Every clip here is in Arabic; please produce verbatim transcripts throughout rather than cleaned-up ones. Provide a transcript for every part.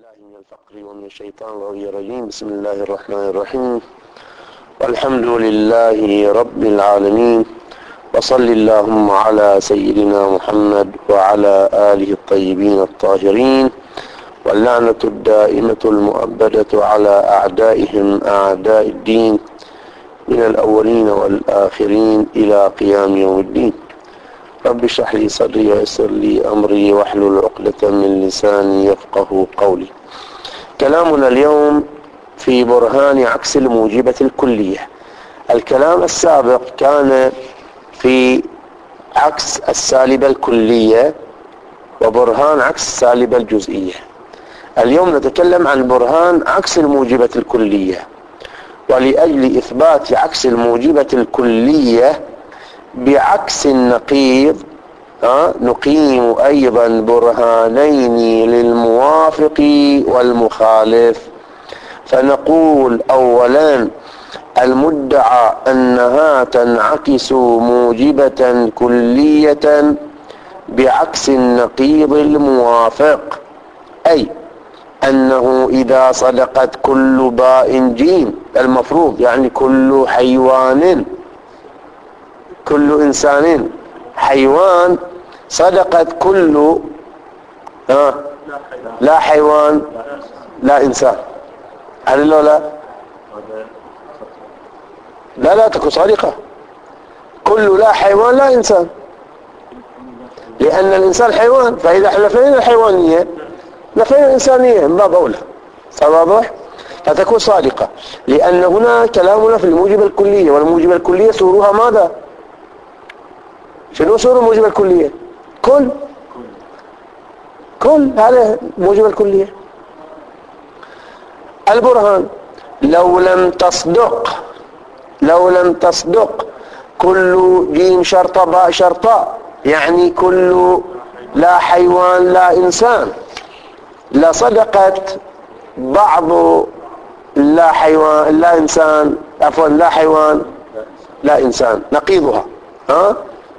بالله من الفقر ومن الشيطان الرجيم. بسم الله الرحمن الرحيم، والحمد لله رب العالمين، وصل اللهم على سيدنا محمد وعلى آله الطيبين الطاهرين، واللعنة الدائمة المؤبدة على أعدائهم أعداء الدين من الأولين والآخرين إلى قيام يوم الدين. رب اشرح لي صدري ويسر لي أمري واحلل عقدة من لساني يفقه قولي. كلامنا اليوم في برهان عكس الموجبة الكلية. الكلام السابق كان في عكس السالبة الكلية وبرهان عكس السالبة الجزئية. اليوم نتكلم عن برهان عكس الموجبة الكلية، ولأجل إثبات عكس الموجبة الكلية بعكس النقيض أه؟ نقيم أيضا برهانين للموافق والمخالف. فنقول أولا المدعى أنها تنعكس موجبة كلية بعكس النقيض الموافق، أي أنه إذا صدقت كل باء جيم، المفروض يعني كل حيوان، كل إنسان حيوان، صدقت كل آه لا حيوان لا إنسان. هل لا لا لا, لا تكون صادقة. كل لا حيوان لا إنسان، لأن الإنسان حيوان، فإذا نفينا الحيوانية نفينا الإنسانية من باب أولى. واضح؟ فتكون صادقة، لأن هنا كلامنا في الموجبة الكلية، والموجبة الكلية سورها ماذا؟ شنو سور الموجبة الكلية؟ كل كل هذا موجبة الكلية. البرهان لو لم تصدق لو لم تصدق كل جيم شرطة باء شرطة، يعني كل لا حيوان لا إنسان، لصدقت بعض لا حيوان لا إنسان عفوا لا حيوان لا إنسان نقيضها. ها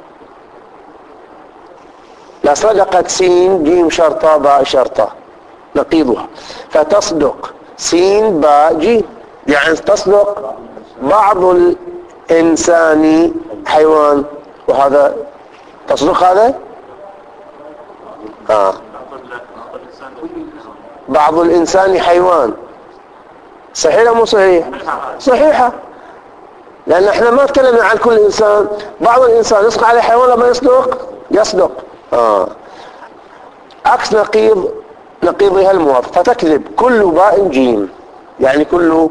لصدقت سين جيم شرطة باء شرطة نقيضها، فتصدق سين باء جيم، يعني تصدق بعض الإنسان حيوان، وهذا تصدق هذا آه. بعض الإنسان حيوان، صحيح أو مو صحيح؟ صحيحة، لأن احنا ما تكلمنا عن كل إنسان. بعض الإنسان يصدق عليه حيوان لما يصدق يصدق آه. عكس نقيض نقيضها الموافق، فتكذب كل باء جيم، يعني كل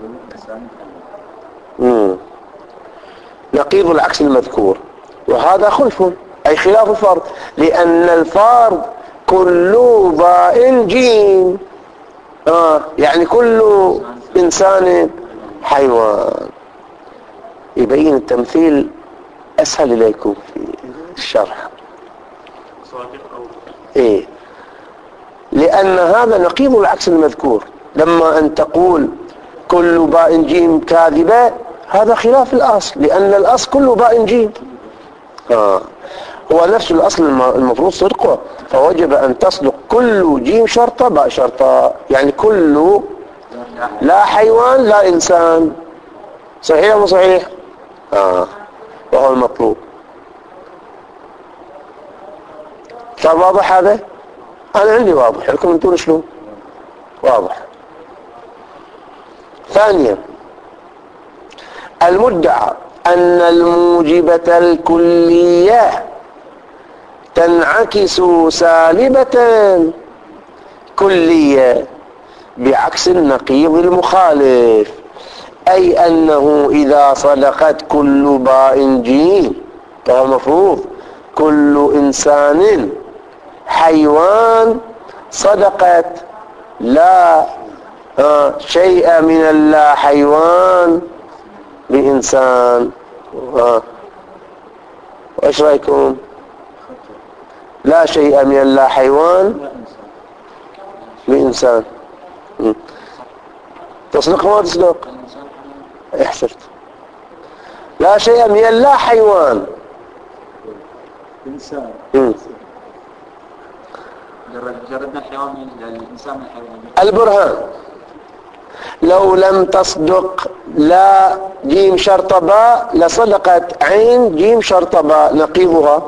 مم. نقيض العكس المذكور، وهذا خلف أي خلاف الفرض، لأن الفرض كل باء جيم آه. يعني كل إنسان حيوان. يبين التمثيل أسهل إليكم في الشرح. إيه؟ لأن هذا نقيض العكس المذكور. لما أن تقول كل باء جيم كاذبة، هذا خلاف الأصل، لأن الأصل كل باء جيم آه. هو نفس الأصل المفروض صدقه، فوجب أن تصدق كل جيم شرطة باء شرطة، يعني كل لا حيوان لا إنسان. صحيح أو صحيح؟ آه. وهو المطلوب. طيب واضح هذا؟ أنا عندي واضح، لكم انتون شلون؟ واضح. ثانيا المدعى أن الموجبة الكلية تنعكس سالبة كلية بعكس النقيض المخالف، أي أنه إذا صدقت كل باء جيم، فهو المفروض كل إنسان حيوان، صدقت لا آه شيء من اللا حيوان بإنسان. آه. وإيش رأيكم؟ لا شيء من اللا حيوان بإنسان. م. تصدق ما تصدق؟ احسرت. لا شيء من اللا حيوان إنسان. م. جردنا الحيوان من الإنسان من الحيوان. البرهان: لو لم تصدق لا جيم شرط باء لصدقت عين جيم شرط باء نقيضها،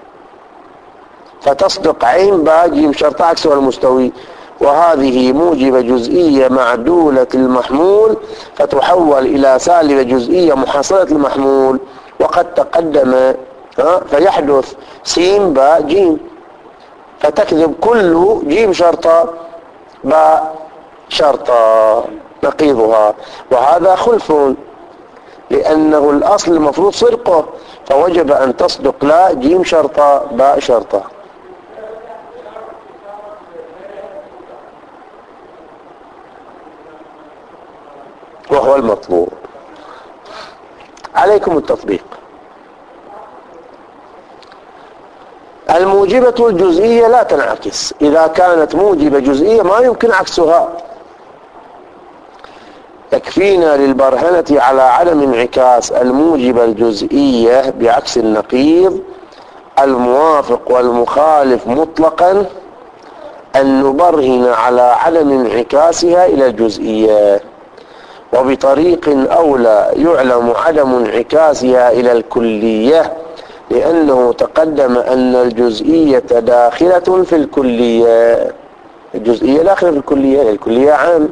فتصدق عين باء جيم شرط عكسها المستوي، وهذه موجبة جزئية معدولة المحمول فتحول إلى سالبة جزئية محصلة المحمول، وقد تقدم فيحدث سين باء جيم، فتكذب كل جيم شرطة باء شرطة نقيضها، وهذا خلف لأنه الأصل المفروض صدقه، فوجب أن تصدق لا جيم شرطة باء شرطة. وهو المطلوب. عليكم التطبيق. الموجبة الجزئية لا تنعكس، إذا كانت موجبة جزئية ما يمكن عكسها. يكفينا للبرهنة على عدم انعكاس الموجبة الجزئية بعكس النقيض الموافق والمخالف مطلقا أن نبرهن على عدم انعكاسها إلى الجزئية، وبطريق أولى يعلم عدم انعكاسها إلى الكلية، لأنه تقدم أن الجزئية داخلة في الكلية. الجزئية داخلة في الكلية، الكلية عام،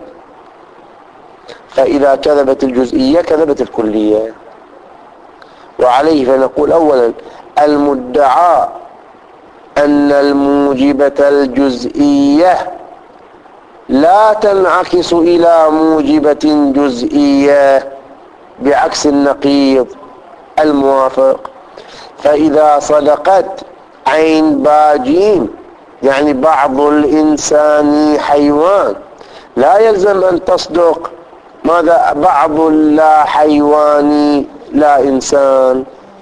فإذا كذبت الجزئية كذبت الكلية. وعليه فنقول أولا: المدعى أن الموجبة الجزئية لا تنعكس إلى موجبة جزئية بعكس النقيض الموافق، فإذا صدقت عين باجين يعني بعض الإنسان حيوان، لا يلزم أن تصدق ماذا بعض لا حيواني لا إنسان.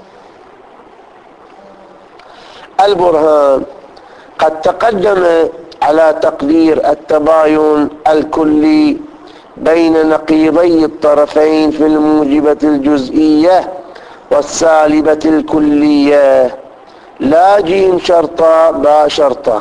البرهان: قد تقدم على تقدير التباين الكلي بين نقيضي الطرفين في الموجبة الجزئية والسالبة الكلية، لا جيم شرطة با شرطة،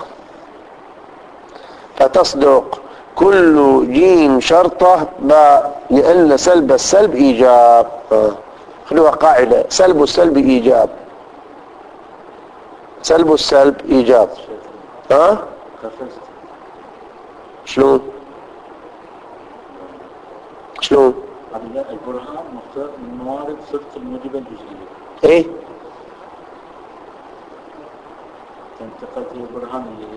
فتصدق كل جيم شرطة با، لأن سلب السلب إيجاب. خلوها قاعدة: سلب السلب إيجاب، سلب السلب إيجاب. ها؟ شلون؟ شلون؟ البرهان مختار من موارد صدق الموجبة الجزئية. ايه؟ انتقلت البرهان اللي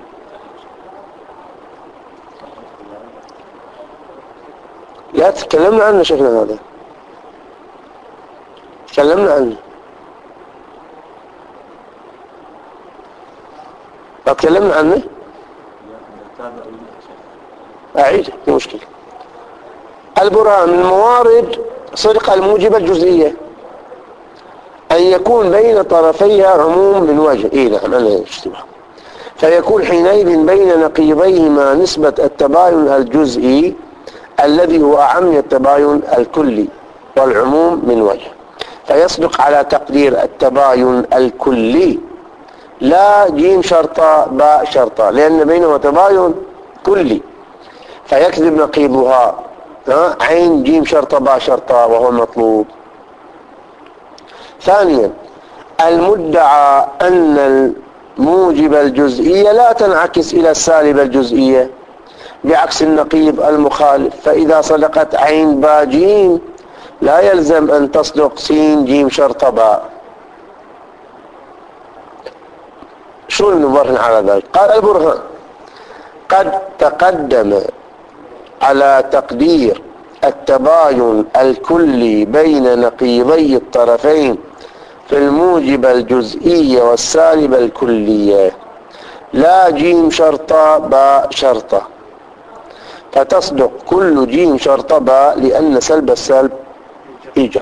لا تكلمنا عنه شيخنا، هذا تكلمنا عنه، لا تكلمنا عنه. أعيد في مشكلة. البرهان من موارد صدق الموجبة الجزئية أن يكون بين طرفيها عموم من وجه. إيه نعم أنا اشتبه، فيكون حينئذ بين نقيضيهما نسبة التباين الجزئي الذي هو أعم من التباين الكلي، والعموم من وجه، فيصدق على تقدير التباين الكلي لا جيم شرطة باء شرطة، لأن بينهما تباين كلي، فيكذب نقيضها عين جيم شرطة باء شرطة، وهو المطلوب. ثانيا: المدعى أن الموجبة الجزئية لا تنعكس إلى السالبة الجزئية بعكس النقيض المخالف، فإذا صدقت عين باء جيم لا يلزم أن تصدق سين جيم شرطة باء. شو نبرهن على ذلك؟ قال البرهان: قد تقدم على تقدير التباين الكلي بين نقيضي الطرفين في الموجبة الجزئية والسالبة الكلية لا جيم شرطة باء شرطة، فتصدق كل جيم شرطة باء، لأن سلب السلب إيجاب.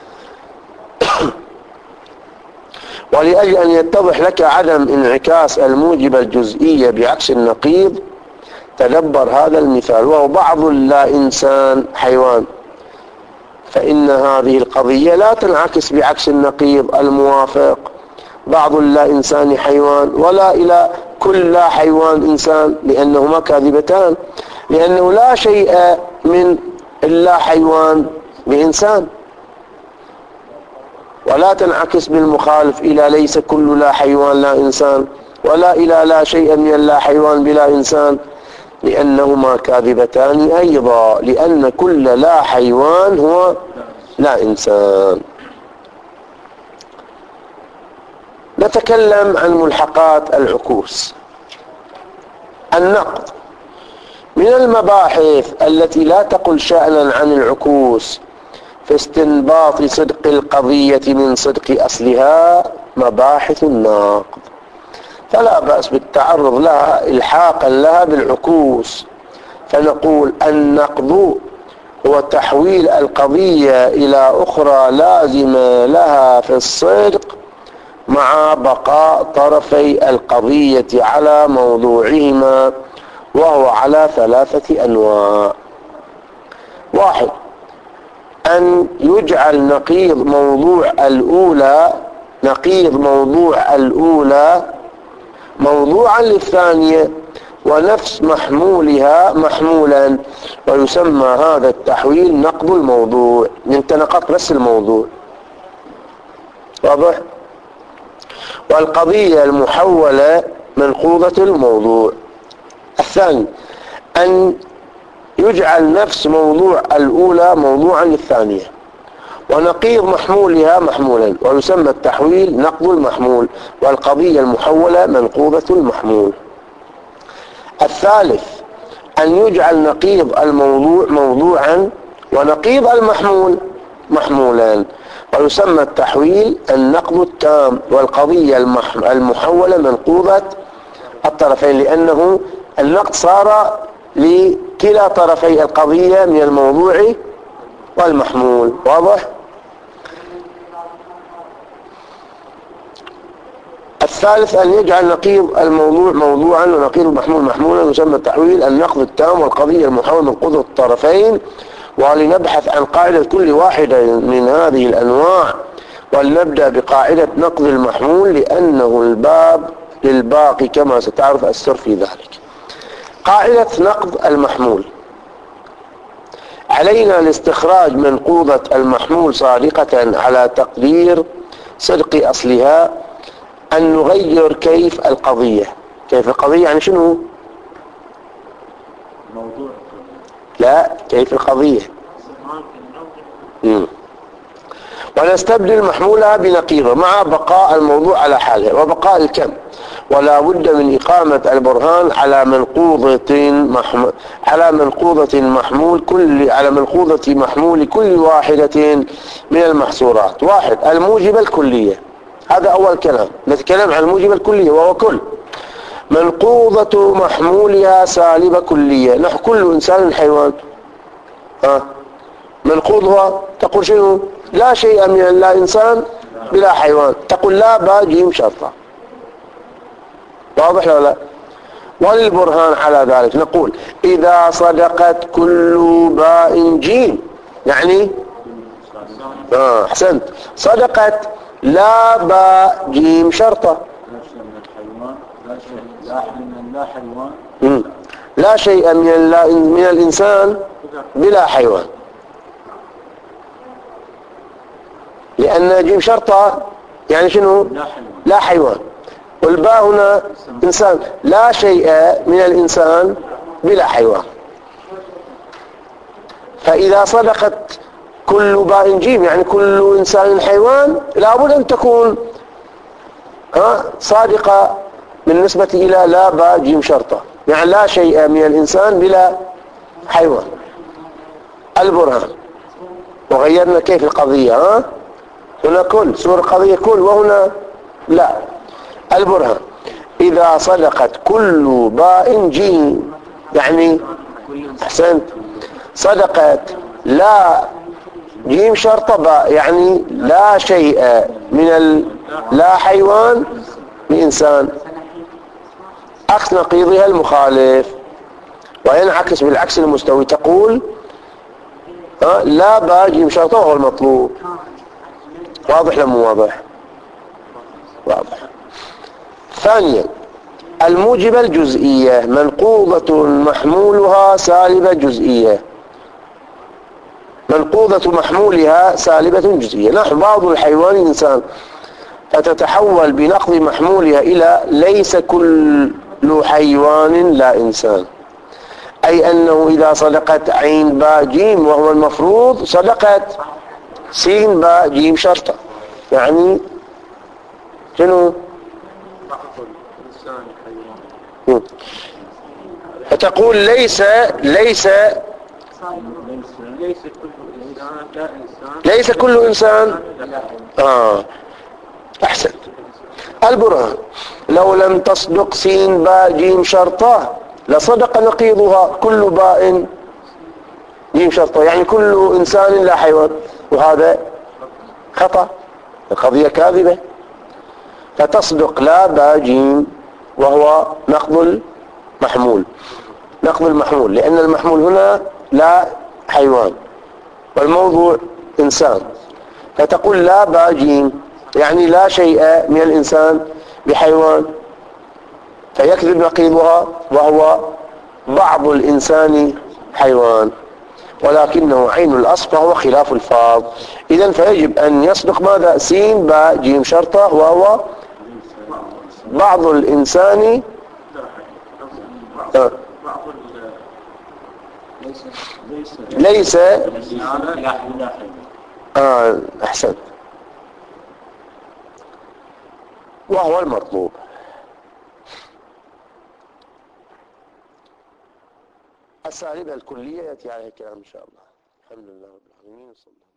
ولأجل أن يتضح لك عدم انعكاس الموجبة الجزئية بعكس النقيض تدبر هذا المثال، وهو بعض لا إنسان حيوان، فإن هذه القضية لا تنعكس بعكس النقيض الموافق، بعض اللا إنسان حيوان، ولا إلى كل لا حيوان إنسان، لأنهما كاذبتان، لأنه لا شيء من اللا حيوان بإنسان. ولا تنعكس بالمخالف إلى ليس كل لا حيوان لا إنسان، ولا إلى لا شيء من اللا حيوان بلا إنسان، لأنهما كاذبتان أيضا، لأن كل لا حيوان هو لا إنسان. نتكلم عن ملحقات العكوس. النقد من المباحث التي لا تقل شأنا عن العكوس في استنباط صدق القضية من صدق أصلها مباحث النقد، فلا بأس بالتعرض لها إلحاقا لها بالعكوس. فنقول النقد هو تحويل القضية إلى أخرى لازمة لها في الصدق مع بقاء طرفي القضية على موضوعهما، وهو على ثلاثة أنواع. واحد، أن يجعل نقيض موضوع الأولى نقيض موضوع الأولى موضوعا للثانية، ونفس محمولها محمولا، ويسمى هذا التحويل نقض الموضوع. انت نقضت بس الموضوع، واضح؟ والقضية المحولة منقوضة الموضوع. الثاني، أن يجعل نفس موضوع الأولى موضوعا للثانية، ونقيض محمولها محمولا، ويسمى التحويل نقض المحمول، والقضية المحولة منقوضة المحمول. الثالث، أن يجعل نقيض الموضوع موضوعا، ونقيض المحمول محمولا، ويسمى التحويل النقض التام، والقضية المحولة منقوضة الطرفين، لأنه النقد صار لكلا طرفي القضية من الموضوع والمحمول. واضح؟ الثالث، أن يجعل نقيض الموضوع موضوعا ونقيض المحمول محمولا، يسمى التحويل النقض التام، والقضية المحولة منقوضة الطرفين. ولنبحث عن قاعدة كل واحدة من هذه الأنواع، ولنبدأ بقاعدة نقض المحمول، لأنه الباب للباقي كما ستعرف السر في ذلك. قاعدة نقض المحمول: علينا لاستخراج منقوضة المحمول صادقة على تقدير صدق أصلها أن نغير كيف القضية. كيف القضية يعني شنو؟ موضوع. لا، كيف القضية. مم. ونستبدل محمولها بنقيضه مع بقاء الموضوع على حاله وبقاء الكم. ولا بد من إقامة البرهان على منقوضة محمول على منقوضة محمول كل على منقوضة محمول كل واحدة من المحصورات. واحد، الموجبة الكلية، هذا أول كلام. نتكلم عن الموجبة الكلية وهو كل. منقوضة محمولها سالبة كلية، نحو كل إنسان حيوان. ها منقوضها تقول شنو؟ لا شيء من لا إنسان بلا حيوان، تقول لا با جيم شرطة. واضح ولا لا؟ وللبرهان على ذلك نقول إذا صدقت كل باء جيم، يعني آه أحسنت، صدقت لا باء جيم شرطة. لا شيء من من الإنسان بلا حيوان، لأن جيم شرطة يعني شنو؟ لا حيوان. والباء هنا إنسان، لا شيء من الإنسان بلا حيوان. فإذا صدقت كل باء جيم يعني كل إنسان حيوان، لابد أن تكون ها صادقة بالنسبة إلى لا باء جيم شرطة، يعني لا شيء من الإنسان بلا حيوان. البرهان، وغيرنا كيف القضية. ها هنا كل صورة القضية كل، وهنا لا. البرهان: إذا صدقت كل باء جيم، يعني أحسنت، صدقت لا جيم شرطة باء، يعني لا شيء من ال... لا حيوان لإنسان، عكس نقيضها المخالف. وينعكس بالعكس المستوي، تقول ها لا باء جيم شرطة وهو المطلوب. واضح لم واضح؟ واضح. ثانيا الموجبة الجزئية منقوضة محمولها سالبة جزئية. منقوضة محمولها سالبة جزئية. نحن بعض الحيوان الإنسان فتتحول بنقض محمولها إلى ليس كل حيوان لا إنسان، أي أنه إذا صدقت عين باء جيم وهو المفروض صدقت سين باء جيم شرطة، يعني شنو؟ فتقول ليس ليس ليس كل إنسان. آه أحسن. البرهان لو لم تصدق سين باء جيم شرطة لصدق نقيضها كل باء جيم شرطة، يعني كل إنسان لا حيوان، وهذا خطأ، القضية كاذبة. فتصدق لا باء جيم وهو نقض المحمول، نقض المحمول، لأن المحمول هنا لا حيوان والموضوع إنسان. فتقول لا باء جيم يعني لا شيء من الإنسان بحيوان، فيكذب نقيضها وهو بعض الإنسان حيوان، ولكنه عين الأصل فهو خلاف الفاظ. إذن فيجب أن يصدق ماذا؟ سين باء جيم شرطة وهو بعض الإنسان. آه. ليس آه أحسن، وهو المطلوب. السالبة الكلية يأتي عليها الكلام إن شاء الله. الحمد لله رب العالمين.